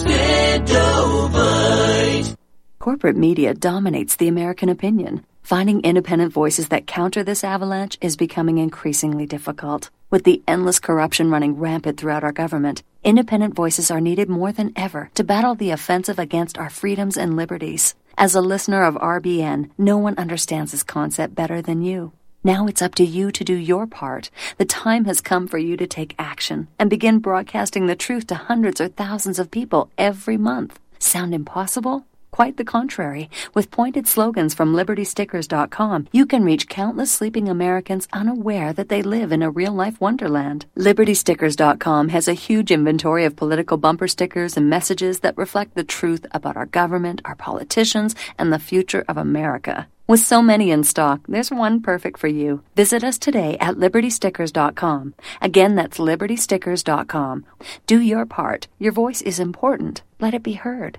G: Extendovite.
M: Corporate media dominates the American opinion. Finding independent voices that counter this avalanche is becoming increasingly difficult. With the endless corruption running rampant throughout our government, independent voices are needed more than ever to battle the offensive against our freedoms and liberties. As a listener of RBN, no one understands this concept better than you. Now it's up to you to do your part. The time has come for you to take action and begin broadcasting the truth to hundreds or thousands of people every month. Sound impossible? Quite the contrary. With pointed slogans from LibertyStickers.com, you can reach countless sleeping Americans unaware that they live in a real-life wonderland. LibertyStickers.com has a huge inventory of political bumper stickers and messages that reflect the truth about our government, our politicians, and the future of America. With so many in stock, there's one perfect for you. Visit us today at LibertyStickers.com. Again, that's LibertyStickers.com. Do your part. Your voice is important. Let it be heard.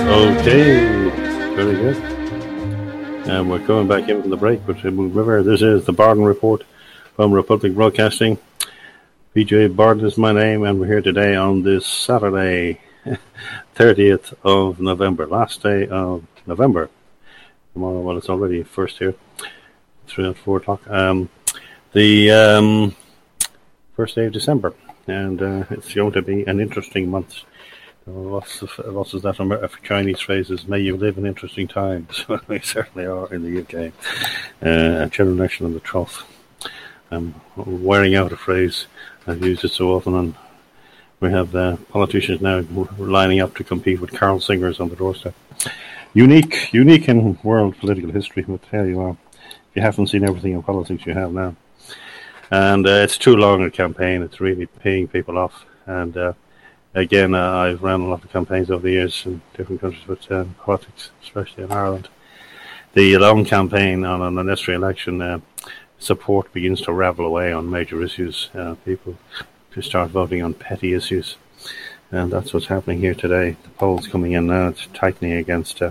B: Okay, very good. And we're coming back in from the break, but remember, this is the Barden Report from Republic Broadcasting. PJ Barden is my name, and we're here today on this Saturday, 30th of November, last day of November. Tomorrow, well, it's already first here, 3 or 4 o'clock. The first day of December, and it's going to be an interesting month. Lots of that from Chinese phrases. May you live in interesting times. Well, we certainly are in the UK. General election on the 12th. I'm wearing out a phrase. I've used it so often, and we have politicians now lining up to compete with Carl Singers on the doorstep. Unique in world political history, but there you are. If you haven't seen everything in politics, you have now. And it's too long a campaign. It's really paying people off. And again, I've run a lot of campaigns over the years in different countries with politics, especially in Ireland. The long campaign on an unnecessary election, support begins to ravel away on major issues. People to start voting on petty issues. And that's what's happening here today. The polls coming in now, it's tightening against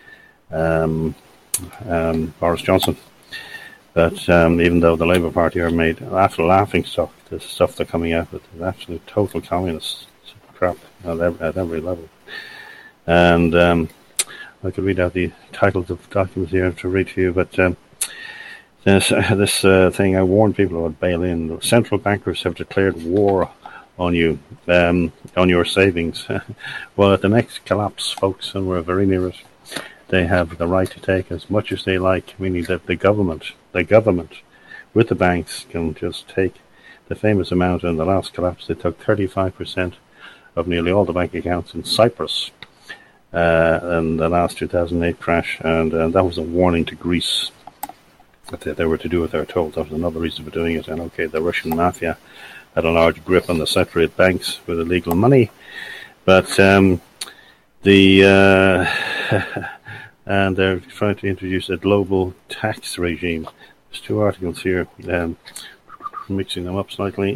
B: Boris Johnson. But even though the Labour Party are made after laughing stock, the stuff they're coming out with is absolute total communist crap at every level. And I could read out the titles of documents here to read to you, but this thing I warned people about bail-in. Central bankers have declared war on you, on your savings. Well, at the next collapse, folks, and we're very near it, they have the right to take as much as they like, meaning that the government with the banks can just take the famous amount. In the last collapse, they took 35% of nearly all the bank accounts in Cyprus in the last 2008 crash, and that was a warning to Greece that they were to do what they were told. That was another reason for doing it. And okay, the Russian mafia had a large grip on the Cypriot banks with illegal money, but and they're trying to introduce a global tax regime. There's 2 articles here, mixing them up slightly.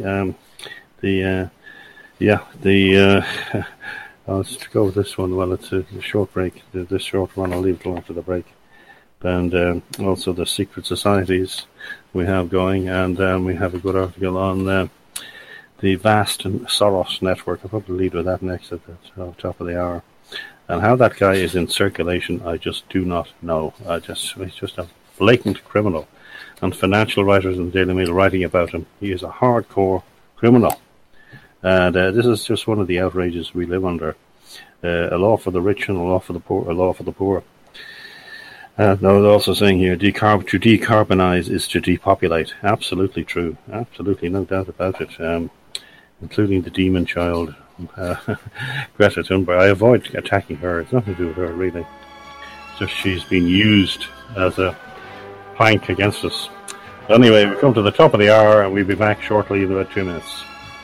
B: Let's go with this one. Well, it's a short break. This short one, I'll leave till after the break. And also the secret societies we have going, and we have a good article on the vast and Soros network. I'll probably lead with that next at the top of the hour. And how that guy is in circulation, I just do not know. He's just a blatant criminal. And financial writers in the Daily Mail writing about him. He is a hardcore criminal. And this is just one of the outrages we live under. A law for the rich and a law for the poor. A law for the poor. Now they're also saying here, to decarbonize is to depopulate. Absolutely true. Absolutely, no doubt about it. Including the demon child, Greta Thunberg. I avoid attacking her. It's nothing to do with her, really. It's just she's been used as a plank against us. Anyway, we come to the top of the hour, and we'll be back shortly in about 2 minutes.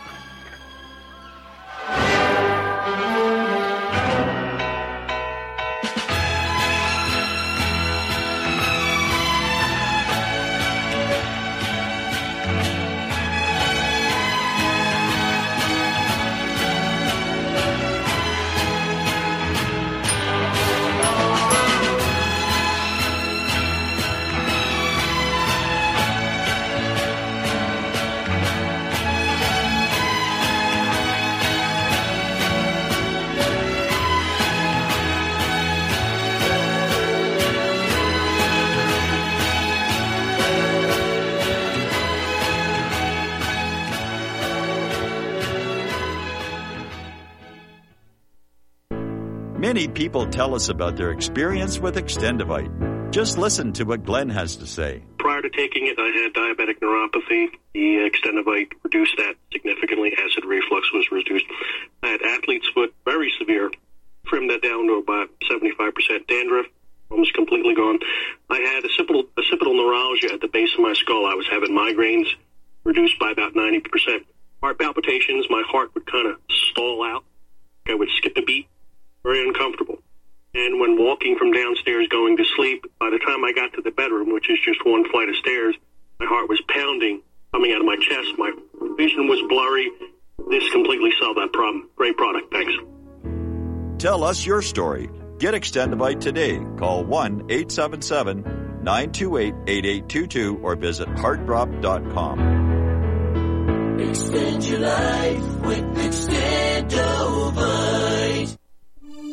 F: Many people tell us about their experience with Extendivite. Just listen to what Glenn has to say.
N: Prior to taking it, I had diabetic neuropathy. The Extendivite reduced that significantly. Acid reflux was reduced. I had athlete's foot, very severe. Trimmed that down to about 75%. Dandruff, almost completely gone. I had occipital neuralgia at the base of my skull. I was having migraines, reduced by about 90%. Heart palpitations, my heart would kind of stall out. I would skip a beat. Very uncomfortable. And when walking from downstairs going to sleep, by the time I got to the bedroom, which is just one flight of stairs, my heart was pounding, coming out of my chest. My vision was blurry. This completely solved that problem. Great product. Thanks.
F: Tell us your story. Get Extendivite today. Call 1-877-928-8822 or visit heartdrop.com.
G: Extend your life with Extendovite.